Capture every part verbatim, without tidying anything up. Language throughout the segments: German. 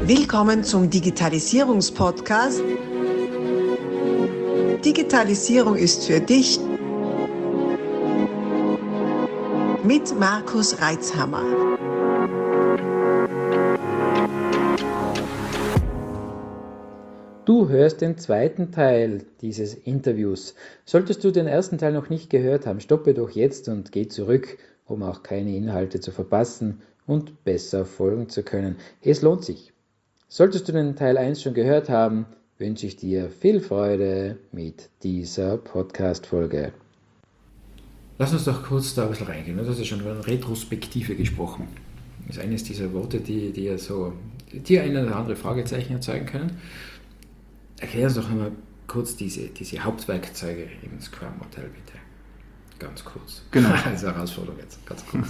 Willkommen zum Digitalisierungspodcast. Digitalisierung ist für dich mit Markus Reitzhammer. Du hörst den zweiten Teil dieses Interviews. Solltest du den ersten Teil noch nicht gehört haben, stoppe doch jetzt und geh zurück, um auch keine Inhalte zu verpassen und besser folgen zu können. Es lohnt sich. Solltest du den Teil eins schon gehört haben, wünsche ich dir viel Freude mit dieser Podcast-Folge. Lass uns doch kurz da ein bisschen reingehen. Du hast ja schon über Retrospektive gesprochen. Das ist eines dieser Worte, die, die ja so, die eine oder andere Fragezeichen erzeugen können. Erklär uns doch einmal kurz diese, diese Hauptwerkzeuge im Scrum-Modell, bitte. Ganz kurz. Genau. Als Herausforderung jetzt, ganz kurz.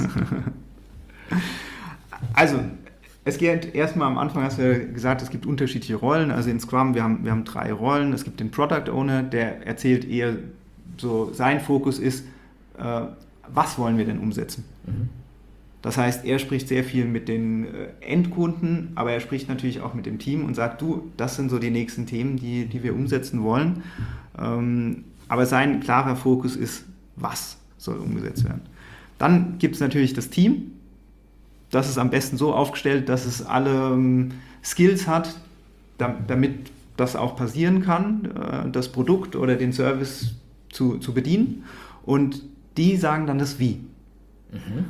Also, es geht erstmal am Anfang, hast du ja gesagt, es gibt unterschiedliche Rollen. Also in Scrum, wir haben, wir haben drei Rollen. Es gibt den Product Owner, der erzählt eher so, sein Fokus ist, äh, was wollen wir denn umsetzen? Mhm. Das heißt, er spricht sehr viel mit den äh, Endkunden, aber er spricht natürlich auch mit dem Team und sagt, du, das sind so die nächsten Themen, die, die wir umsetzen wollen. Ähm, aber sein klarer Fokus ist, was soll umgesetzt werden. Dann gibt es natürlich das Team. Das ist am besten so aufgestellt, dass es alle ähm, Skills hat, da, damit das auch passieren kann, äh, das Produkt oder den Service zu, zu bedienen. Und die sagen dann das Wie. Mhm.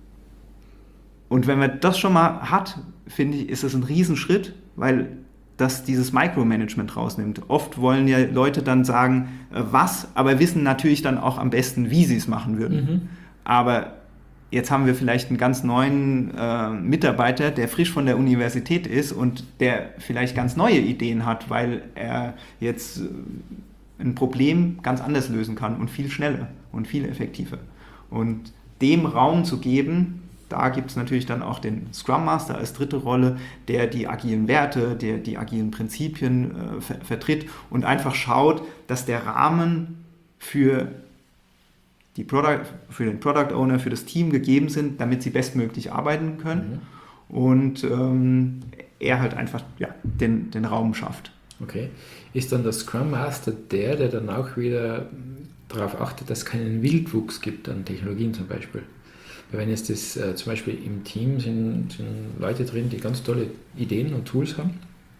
Und wenn man das schon mal hat, finde ich, ist das ein Riesenschritt, weil das dieses Micromanagement rausnimmt. Oft wollen ja Leute dann sagen, äh, was, aber wissen natürlich dann auch am besten, wie sie es machen würden. Mhm. Aber jetzt haben wir vielleicht einen ganz neuen äh, Mitarbeiter, der frisch von der Universität ist und der vielleicht ganz neue Ideen hat, weil er jetzt äh, ein Problem ganz anders lösen kann und viel schneller und viel effektiver. Und dem Raum zu geben, da gibt es natürlich dann auch den Scrum Master als dritte Rolle, der die agilen Werte, der die agilen Prinzipien äh, ver- vertritt und einfach schaut, dass der Rahmen für die Product, für den Product Owner, für das Team gegeben sind, damit sie bestmöglich arbeiten können. Mhm. Und ähm, er halt einfach ja, den, den Raum schafft. Okay. Ist dann der Scrum Master der, der dann auch wieder darauf achtet, dass es keinen Wildwuchs gibt an Technologien zum Beispiel? Weil wenn jetzt das äh, zum Beispiel im Team sind, sind Leute drin, die ganz tolle Ideen und Tools haben.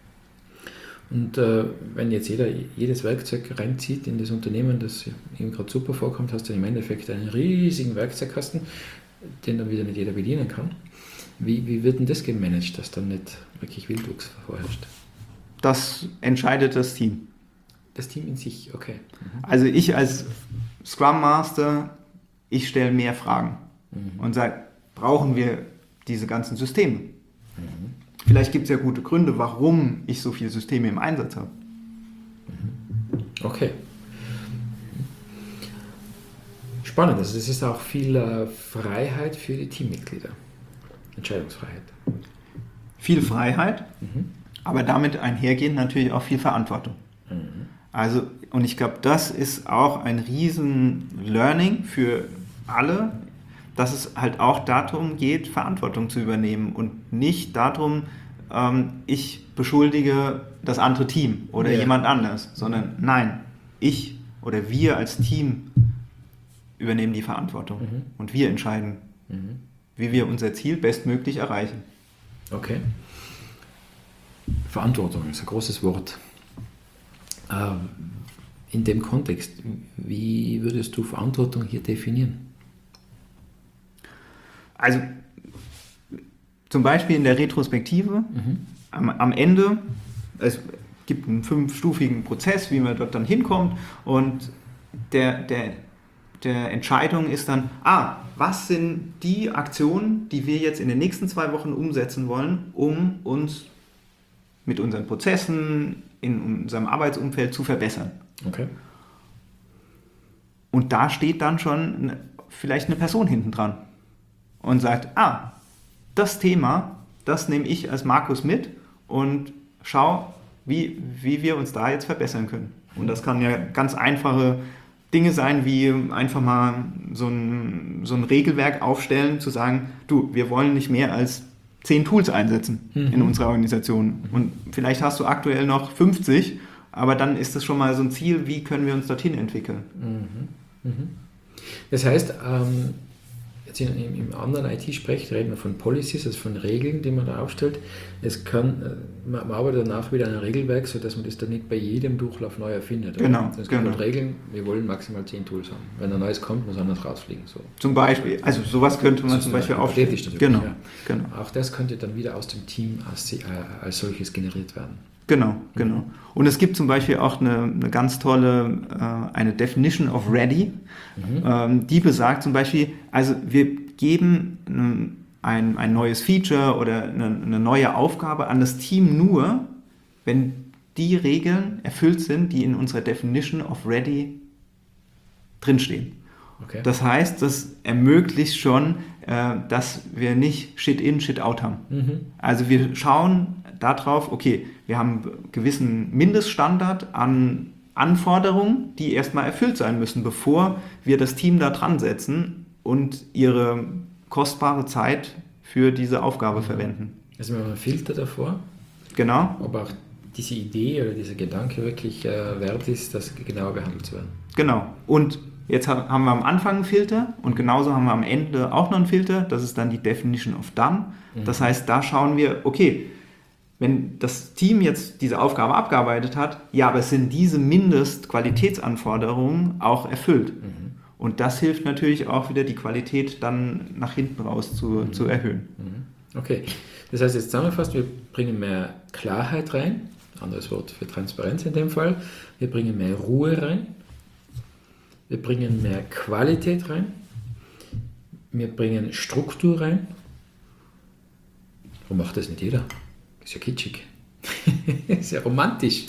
Und äh, wenn jetzt jeder jedes Werkzeug reinzieht in das Unternehmen, das ihm gerade super vorkommt, hast du im Endeffekt einen riesigen Werkzeugkasten, den dann wieder nicht jeder bedienen kann. Wie, wie wird denn das gemanagt, dass dann nicht wirklich Wildwuchs vorherrscht? Das entscheidet das Team. Das Team in sich, okay. Mhm. Also ich als Scrum Master, ich stelle mehr Fragen mhm. und sage, brauchen wir diese ganzen Systeme? Mhm. Vielleicht gibt es ja gute Gründe, warum ich so viele Systeme im Einsatz habe. Okay. Spannend, also das ist auch viel äh, Freiheit für die Teammitglieder. Entscheidungsfreiheit. Viel Freiheit, mhm. aber damit einhergehend natürlich auch viel Verantwortung. Mhm. Also, und ich glaube, das ist auch ein riesen Learning für alle, dass es halt auch darum geht, Verantwortung zu übernehmen und nicht darum, ähm, ich beschuldige das andere Team oder ja. jemand anders, sondern nein, ich oder wir als Team übernehmen die Verantwortung mhm. und wir entscheiden, mhm. wie wir unser Ziel bestmöglich erreichen. Okay. Verantwortung ist ein großes Wort. Ähm, in dem Kontext, wie würdest du Verantwortung hier definieren? Also zum Beispiel in der Retrospektive, mhm. am, am Ende, es gibt einen fünfstufigen Prozess, wie man dort dann hinkommt und der, der, der Entscheidung ist dann, ah, was sind die Aktionen, die wir jetzt in den nächsten zwei Wochen umsetzen wollen, um uns mit unseren Prozessen in unserem Arbeitsumfeld zu verbessern. Okay. Und da steht dann schon eine, vielleicht eine Person hinten dran und sagt, ah, das Thema, das nehme ich als Markus mit und schau, wie, wie wir uns da jetzt verbessern können. Und das kann ja ganz einfache Dinge sein, wie einfach mal so ein, so ein Regelwerk aufstellen, zu sagen, du, wir wollen nicht mehr als zehn Tools einsetzen Mhm. in unserer Organisation. Und vielleicht hast du aktuell noch fünfzig, aber dann ist das schon mal so ein Ziel, wie können wir uns dorthin entwickeln. Mhm. Mhm. Das heißt, ähm, jetzt in, im, im anderen I T-Sprech reden wir von Policies, also von Regeln, die man da aufstellt. Es kann, äh, man, man arbeitet danach wieder an einem Regelwerk, sodass man das dann nicht bei jedem Durchlauf neu erfindet. oder? Genau, Es gibt genau. halt Regeln, wir wollen maximal zehn Tools haben. Wenn ein neues kommt, muss anders rausfliegen. So. Zum Beispiel, also sowas könnte man Das ist zum Beispiel dann aufstellen. hypothetisch natürlich, Genau, ja. genau. Auch das könnte dann wieder aus dem Team als, äh, als solches generiert werden. Genau, genau. Und es gibt zum Beispiel auch eine, eine ganz tolle, äh, eine Definition of Ready, Mhm. ähm, die besagt zum Beispiel, also wir geben ähm, ein, ein neues Feature oder eine, eine neue Aufgabe an das Team nur, wenn die Regeln erfüllt sind, die in unserer Definition of Ready drinstehen. Okay. Das heißt, das ermöglicht schon, äh, dass wir nicht Shit in, Shit out haben. Mhm. Also wir schauen darauf, okay, wir haben einen gewissen Mindeststandard an Anforderungen, die erstmal erfüllt sein müssen, bevor wir das Team da dran setzen und ihre kostbare Zeit für diese Aufgabe Mhm. verwenden. Also wir haben einen Filter davor, Genau, ob auch diese Idee oder dieser Gedanke wirklich äh, wert ist, das genauer behandelt zu werden. genau. Und jetzt ha- haben wir am Anfang einen Filter und genauso haben wir am Ende auch noch einen Filter. Das ist dann die Definition of Done. Das heißt, da schauen wir, okay, wenn das Team jetzt diese Aufgabe abgearbeitet hat, ja, aber es sind diese Mindestqualitätsanforderungen auch erfüllt. Mhm. Und das hilft natürlich auch wieder, die Qualität dann nach hinten raus zu, Mhm. zu erhöhen. Mhm. Okay, das heißt jetzt zusammengefasst, wir bringen mehr Klarheit rein, anderes Wort für Transparenz in dem Fall, wir bringen mehr Ruhe rein, wir bringen mehr Qualität rein, wir bringen Struktur rein. Warum macht das nicht jeder? Ist ja kitschig. Ist ja romantisch.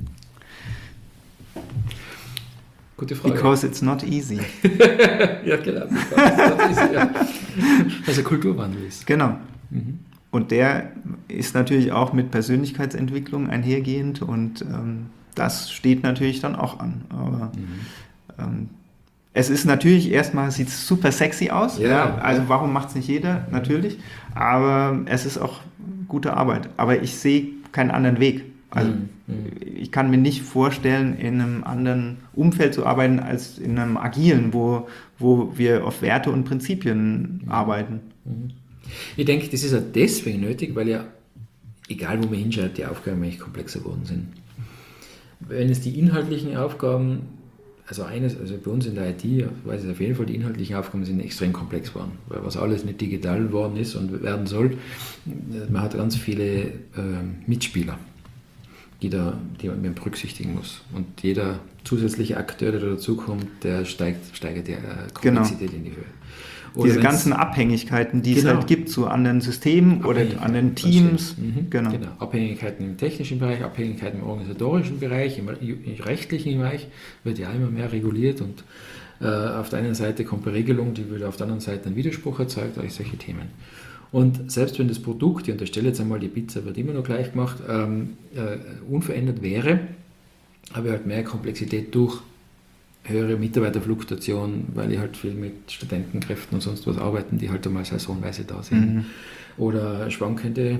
Gute Frage. Because it's not easy. Ja, genau. Das ist, ja. Also Kulturwandel ist. Genau. Mhm. Und der ist natürlich auch mit Persönlichkeitsentwicklung einhergehend und ähm, das steht natürlich dann auch an. Aber Mhm. ähm, es ist natürlich erstmal, sieht super sexy aus. Ja, Ja, also ja. warum macht es nicht jeder? Natürlich. Aber es ist auch gute Arbeit. Aber ich sehe keinen anderen Weg. Also Mhm. Mhm. ich kann mir nicht vorstellen, in einem anderen Umfeld zu arbeiten als in einem agilen, wo, wo wir auf Werte und Prinzipien arbeiten. Ich denke, das ist auch deswegen nötig, weil ja, egal wo man hinschaut, die Aufgaben eigentlich komplexer geworden sind. Wenn es die inhaltlichen Aufgaben, also eines, also bei uns in der I T, weiß ich auf jeden Fall, die inhaltlichen Aufgaben sind extrem komplex geworden, weil was alles nicht digital geworden ist und werden soll, man hat ganz viele äh, Mitspieler, die, da, die man berücksichtigen muss. Und jeder zusätzliche Akteur, der da dazukommt, der steigt, steigert die äh, Komplexität in die Höhe. Oder Diese wenn's- ganzen Abhängigkeiten, die es Genau. halt gibt zu anderen Systemen oder Abhängigkeiten, anderen das Teams. stimmt. Mhm. Genau. Genau. Abhängigkeiten im technischen Bereich, Abhängigkeiten im organisatorischen Bereich, im im rechtlichen Bereich wird ja immer mehr reguliert und äh, auf der einen Seite kommt eine Regelung, die würde auf der anderen Seite einen Widerspruch erzeugt, all solche Themen. Und selbst wenn das Produkt, ich unterstelle jetzt einmal, die Pizza wird immer noch gleich gemacht, ähm, äh, unverändert wäre, habe ich halt mehr Komplexität durch höhere Mitarbeiterfluktuation, weil ich halt viel mit Studentenkräften und sonst was arbeiten, die halt einmal saisonweise da sind. Mhm. Oder schwankende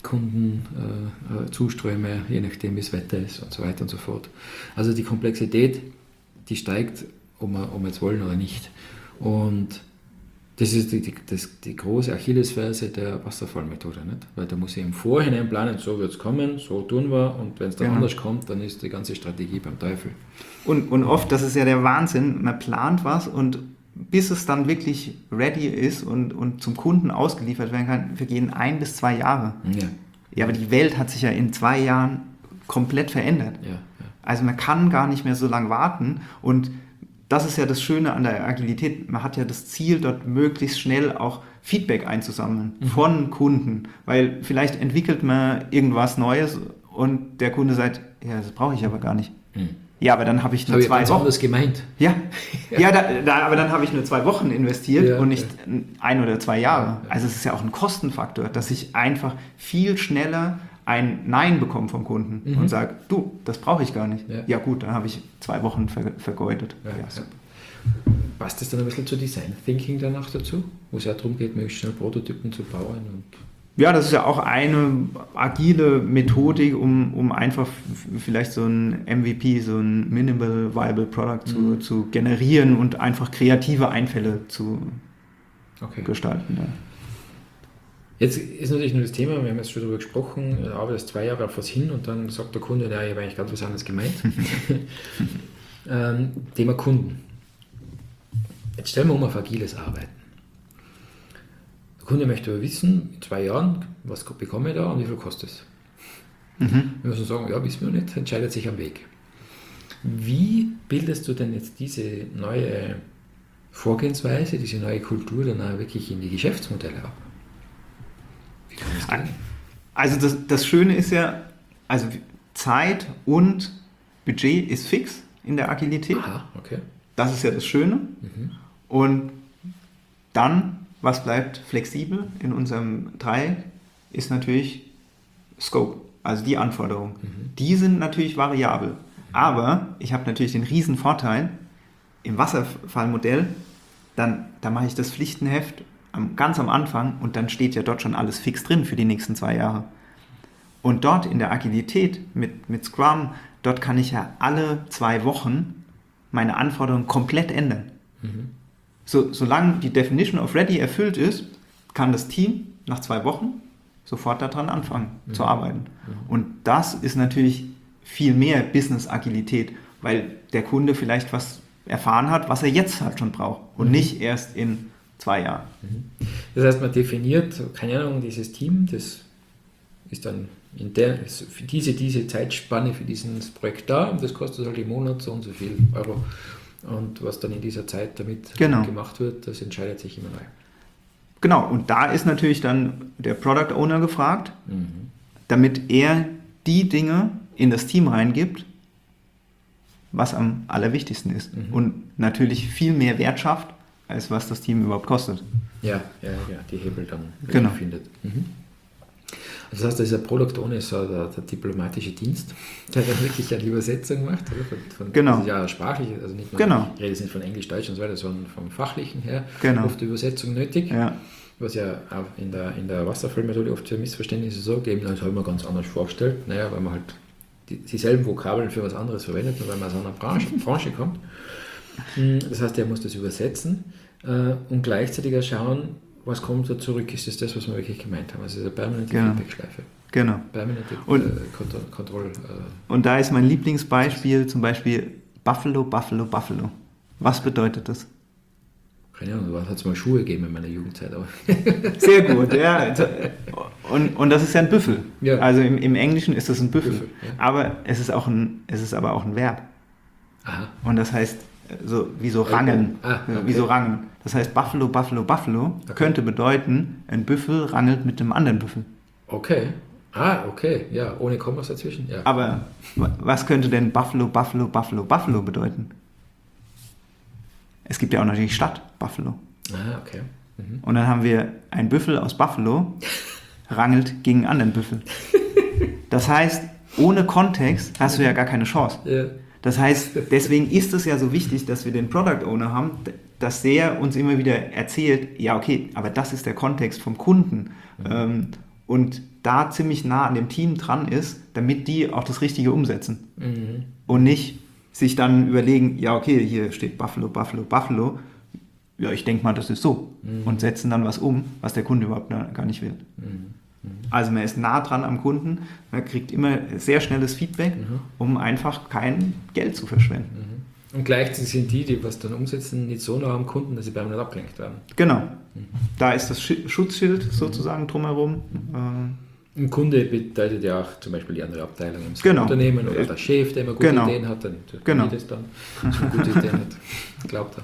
Kundenzusträume, äh, je nachdem wie das Wetter ist und so weiter und so fort. Also die Komplexität, die steigt, ob wir, ob wir jetzt wollen oder nicht. Und das ist die, die, das, die große Achillesferse der Wasserfallmethode, nicht? Weil da muss ich im Vorhinein planen, so wird es kommen, so tun wir, und wenn es dann Genau. anders kommt, dann ist die ganze Strategie beim Teufel. Und, und oft, das ist ja der Wahnsinn, man plant was und bis es dann wirklich ready ist und, und zum Kunden ausgeliefert werden kann, vergehen ein bis zwei Jahre. Ja, Ja, aber die Welt hat sich ja in zwei Jahren komplett verändert. ja, ja. Also man kann gar nicht mehr so lange warten und das ist ja das Schöne an der Agilität. Man hat ja das Ziel, dort möglichst schnell auch Feedback einzusammeln Mhm. von Kunden, weil vielleicht entwickelt man irgendwas Neues und der Kunde sagt, ja, das brauche ich aber gar nicht. Hm. Ja, aber dann habe ich Das nur habe ich zwei ganz Wochen. anders gemeint. Ja, ja da, da, aber dann habe ich nur zwei Wochen investiert Ja, und nicht ja. ein oder zwei Jahre. Ja, ja. Also es ist ja auch ein Kostenfaktor, dass ich einfach viel schneller ein Nein bekomme vom Kunden Mhm. und sage, du, das brauche ich gar nicht. Ja. Ja, gut, dann habe ich zwei Wochen ver vergeudet. Ja, Ja, ja. super. Passt das dann ein bisschen zu Design Thinking danach dazu, wo es ja darum geht, möglichst schnell Prototypen zu bauen? Und Ja, das ist ja auch eine agile Methodik, um, um einfach f- vielleicht so ein M V P, so ein Minimal Viable Product zu, Mhm. zu generieren und einfach kreative Einfälle zu Okay. gestalten. Ja. Jetzt ist natürlich nur das Thema, wir haben jetzt schon darüber gesprochen, ich arbeite jetzt zwei Jahre auf was hin und dann sagt der Kunde, ja, ich habe eigentlich ganz was anderes gemeint. ähm, Thema Kunden. Jetzt stellen wir um auf agiles Arbeiten. Der Kunde möchte aber wissen, in zwei Jahren, was bekomme ich da und wie viel kostet es? Mhm. Wir müssen sagen, ja, wissen wir nicht, entscheidet sich am Weg. Wie bildest du denn jetzt diese neue Vorgehensweise, diese neue Kultur dann auch wirklich in die Geschäftsmodelle ab? Wie kann das gehen? Also das, das Schöne ist ja, also Zeit und Budget ist fix in der Agilität. Aha, okay. Das ist ja das Schöne. Mhm. Und dann, was bleibt flexibel in unserem Dreieck, ist natürlich Scope, also die Anforderungen. Mhm. Die sind natürlich variabel. Aber ich habe natürlich den riesen Vorteil, im Wasserfallmodell, dann, dann mache ich das Pflichtenheft am, ganz am Anfang und dann steht ja dort schon alles fix drin für die nächsten zwei Jahre. Und dort in der Agilität mit, mit Scrum, dort kann ich ja alle zwei Wochen meine Anforderungen komplett ändern. Mhm. So, solange die Definition of Ready erfüllt ist, kann das Team nach zwei Wochen sofort daran anfangen Mhm. zu arbeiten. Mhm. Und das ist natürlich viel mehr Business-Agilität, weil der Kunde vielleicht was erfahren hat, was er jetzt halt schon braucht und Mhm. nicht erst in zwei Jahren. Das heißt, man definiert, keine Ahnung, dieses Team, das ist dann in der, ist für diese, diese Zeitspanne für dieses Projekt da und das kostet halt im Monat so und so viel Euro. Und was dann in dieser Zeit damit Genau. gemacht wird, das entscheidet sich immer neu. Genau, und da ist natürlich dann der Product Owner gefragt, Mhm. damit er die Dinge in das Team reingibt, was am allerwichtigsten ist. Mhm. Und natürlich viel mehr Wert schafft, als was das Team überhaupt kostet. Ja, ja, ja, die Hebel dann Genau. findet. Mhm. Also das heißt, dieser Product Owner ist so der, der diplomatische Dienst, der dann wirklich eine Übersetzung macht. Oder? Von, von, Genau. Das ist ja sprachlich, also nicht nur, Genau. ich rede jetzt nicht von Englisch, Deutsch und so weiter, sondern vom Fachlichen her, Genau. oft Übersetzung nötig. Ja, Was ja auch in der, in der Wasserfallmethode oft für Missverständnisse sorgt, eben das haben wir ganz anders vorgestellt, naja, weil man halt die, dieselben Vokabeln für was anderes verwendet, nur weil man aus einer Branche, Branche kommt. Das heißt, er muss das übersetzen äh, und gleichzeitig auch schauen, was kommt da zurück, ist das das, was wir wirklich gemeint haben. Also eine permanente Genau. Feedback-Schleife. genau. Permanente Und- äh, Kontroll. Kontroll äh, Und da ist mein Lieblingsbeispiel zum Beispiel Buffalo, Buffalo, Buffalo. Was bedeutet das? keine Ahnung, wann hat es mal Schuhe gegeben in meiner Jugendzeit, aber Sehr gut, ja. Und, und das ist ja ein Büffel. Ja. Also im, im Englischen ist das ein Büffel. Büffel, ja. Aber es ist, auch ein, es ist aber auch ein Verb. aha. Und das heißt, so, wie so rangeln. Ah, okay. Wie so rangeln. Das heißt, Buffalo, Buffalo, Buffalo Okay. könnte bedeuten, ein Büffel rangelt mit einem anderen Büffel. Okay. Ah, okay, ja, ohne Kommas dazwischen, ja. Aber wa- was könnte denn Buffalo, Buffalo, Buffalo, Buffalo bedeuten? Es gibt ja auch natürlich Stadt Buffalo. Ah, okay. Mhm. Und dann haben wir ein Büffel aus Buffalo, rangelt gegen einen anderen Büffel. Das heißt, ohne Kontext hast du ja gar keine Chance. Ja. Das heißt, deswegen ist es ja so wichtig, dass wir den Product Owner haben, dass der uns immer wieder erzählt, ja okay, aber das ist der Kontext vom Kunden. Mhm. Ähm, und da ziemlich nah an dem Team dran ist, damit die auch das Richtige umsetzen. Mhm. Und nicht sich dann überlegen, ja okay, hier steht Buffalo, Buffalo, Buffalo. Ja, ich denke mal, das ist so. Mhm. Und setzen dann was um, was der Kunde überhaupt gar nicht will. Mhm. Also man ist nah dran am Kunden, man kriegt immer sehr schnelles Feedback, Mhm. um einfach kein Geld zu verschwenden. Mhm. Und gleichzeitig sind die, die was dann umsetzen, nicht so nah am Kunden, dass sie beim nicht abgelenkt werden. Genau. Da ist das Schi- Schutzschild sozusagen drumherum. Ähm, Ein Kunde bedeutet ja auch zum Beispiel die andere Abteilung im Genau. Unternehmen oder der Chef, der immer gute Genau. Ideen hat, dann tut Genau. das dann, dass man gute Ideen hat. Glaubt er.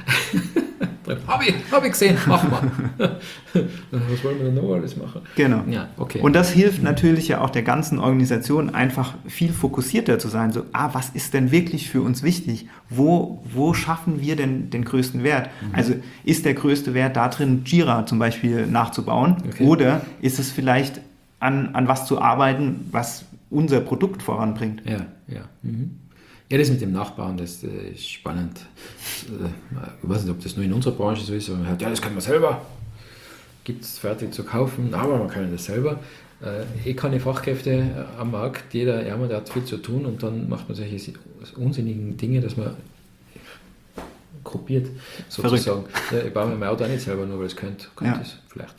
Habe ich, hab ich gesehen, mach mal. Was wollen wir denn noch alles machen? Genau. Ja, okay. Und das hilft natürlich ja auch der ganzen Organisation einfach viel fokussierter zu sein. So, ah, was ist denn wirklich für uns wichtig? Wo, wo schaffen wir denn den größten Wert? Mhm. Also ist der größte Wert da drin, Jira zum Beispiel nachzubauen? Okay. Oder ist es vielleicht an, an was zu arbeiten, was unser Produkt voranbringt? Ja, ja. Mhm. Ja, das mit dem Nachbauen, das äh, ist spannend. Das, äh, ich weiß nicht, ob das nur in unserer Branche so ist, aber man hört, ja, das können wir selber. gibt es fertig zu kaufen, aber man kann das selber. Äh, eh keine Fachkräfte äh, am Markt, jeder Ärmer, der hat viel zu tun und dann macht man solche unsinnigen Dinge, dass man kopiert, sozusagen. Ja, ich baue mir mein Auto auch nicht selber, nur weil es könnte. Könnte ja. es vielleicht.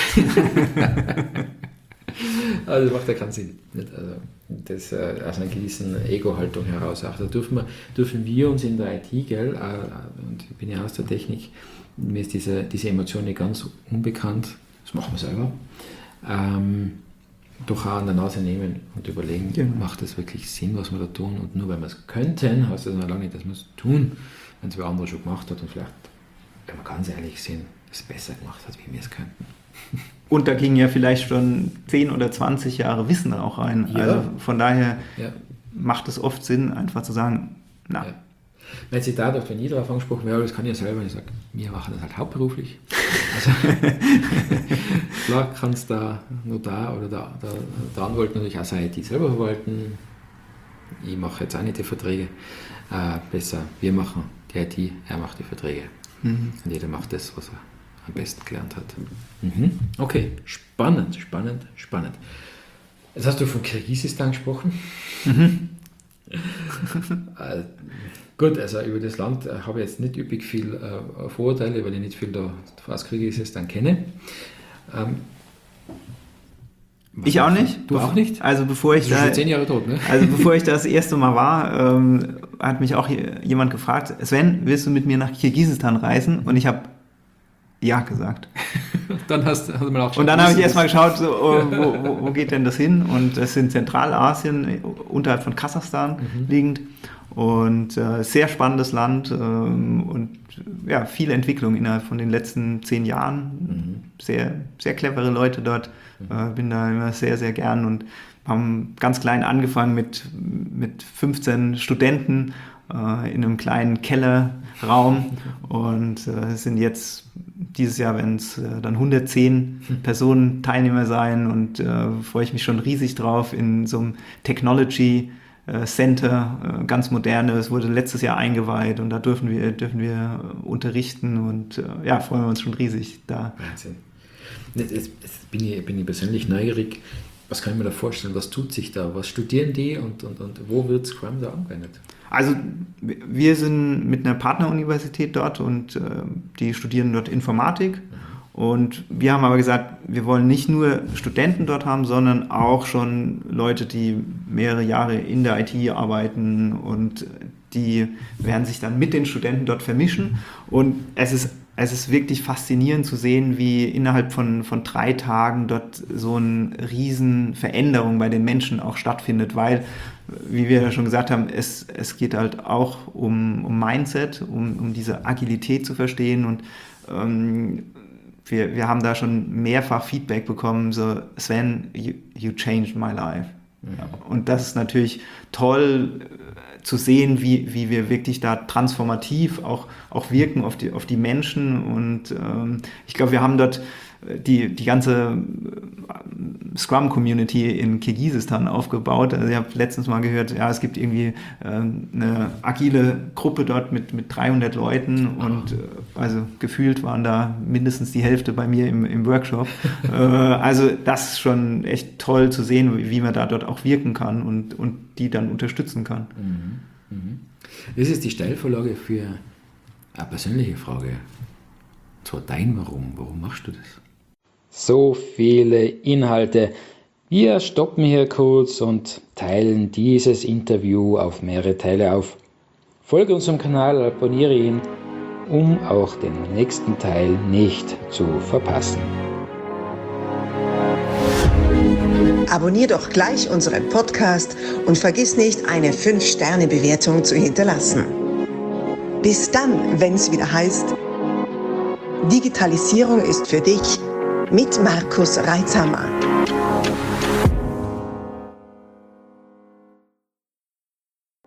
Aber das macht ja keinen Sinn. Nicht? Also, das äh, aus einer gewissen Ego-Haltung heraus. Auch da dürfen wir, dürfen wir uns in der I T, gell, äh, und ich bin ja aus der Technik, mir ist diese, diese Emotion nicht ganz unbekannt, das machen wir selber, ähm, doch auch an der Nase nehmen und überlegen, genau. macht das wirklich Sinn, was wir da tun? Und nur weil wir es könnten, heißt das noch lange nicht, dass wir es tun, wenn es wer andere schon gemacht hat und vielleicht, wenn wir ganz ehrlich sind, es besser gemacht hat, wie wir es könnten. Und da ging ja vielleicht schon zehn oder zwanzig Jahre Wissen auch rein. Ja. Also von daher ja. macht es oft Sinn, einfach zu sagen, na. Ja. Mein Zitat, auf den ich darauf angesprochen habe, das kann ich ja selber, ich sage, wir machen das halt hauptberuflich. Also, klar kannst da Notar oder der, der, der Anwalt natürlich auch seine I T selber verwalten. Ich mache jetzt auch nicht die Verträge. Äh, besser, wir machen die I T, er macht die Verträge. Mhm. Und jeder macht das, was er am besten gelernt hat. Mhm. Okay, spannend, spannend, spannend. Jetzt hast du von Kirgisistan gesprochen. Mhm. äh, gut, also über das Land äh, habe ich jetzt nicht üppig viel äh, Vorurteile, weil ich nicht viel da aus Kirgisistan kenne. Ähm, ich auch nicht. Du auch nicht? Also bevor ich du bist da, schon zehn Jahre tot, ne? Also bevor ich das erste Mal war, ähm, hat mich auch jemand gefragt, Sven, willst du mit mir nach Kirgisistan reisen? Und ich habe ja gesagt. Dann hast, hast du mal auch Und dann habe ich erstmal geschaut, so, oh, wo, wo, wo geht denn das hin? Und das ist in Zentralasien, unterhalb von Kasachstan mhm. liegend. Und äh, sehr spannendes Land ähm, und ja, viel Entwicklung innerhalb von den letzten zehn Jahren. Mhm. Sehr, sehr clevere Leute dort. Mhm. Äh, bin da immer sehr, sehr gern und haben ganz klein angefangen mit, mit fünfzehn Studenten äh, in einem kleinen Kellerraum und äh, sind jetzt dieses Jahr, wenn es äh, dann hundertzehn mhm. Personen Teilnehmer sein und äh, freue ich mich schon riesig drauf in so einem Technology Center, ganz moderne, es wurde letztes Jahr eingeweiht und da dürfen wir, dürfen wir unterrichten und ja, freuen wir uns schon riesig da. Wahnsinn. Jetzt, jetzt bin, ich, bin ich persönlich neugierig, was kann ich mir da vorstellen, was tut sich da, was studieren die und, und, und wo wird Scrum da angewendet? Also wir sind mit einer Partneruniversität dort und äh, die studieren dort Informatik. Mhm. Und wir haben aber gesagt, wir wollen nicht nur Studenten dort haben, sondern auch schon Leute, die mehrere Jahre in der I T arbeiten und die werden sich dann mit den Studenten dort vermischen. Und es ist, es ist wirklich faszinierend zu sehen, wie innerhalb von, von drei Tagen dort so eine riesen Veränderung bei den Menschen auch stattfindet, weil, wie wir ja schon gesagt haben, es, es geht halt auch um, um Mindset, um, um diese Agilität zu verstehen und ähm, Wir, wir haben da schon mehrfach Feedback bekommen, so Sven, you, you changed my life. Ja. Und das ist natürlich toll äh, zu sehen, wie, wie wir wirklich da transformativ auch, auch wirken auf die, auf die Menschen. Und ähm, ich glaube, wir haben dort die, die ganze Scrum-Community in Kirgisistan aufgebaut. Also ich habe letztens mal gehört, ja, es gibt irgendwie äh, eine agile Gruppe dort mit, mit dreihundert Leuten und äh, also gefühlt waren da mindestens die Hälfte bei mir im, im Workshop. äh, also das ist schon echt toll zu sehen, wie, wie man da dort auch wirken kann und, und die dann unterstützen kann. Mhm. Mhm. Das ist die Steilvorlage für eine persönliche Frage. So dein Warum. Warum machst du das? So viele Inhalte. Wir stoppen hier kurz und teilen dieses Interview auf mehrere Teile auf. Folge unserem Kanal, abonniere ihn, um auch den nächsten Teil nicht zu verpassen. Abonnier doch gleich unseren Podcast und vergiss nicht, eine fünf Sterne Bewertung zu hinterlassen. Bis dann, wenn es wieder heißt, Digitalisierung ist für dich mit Markus Reitzhammer.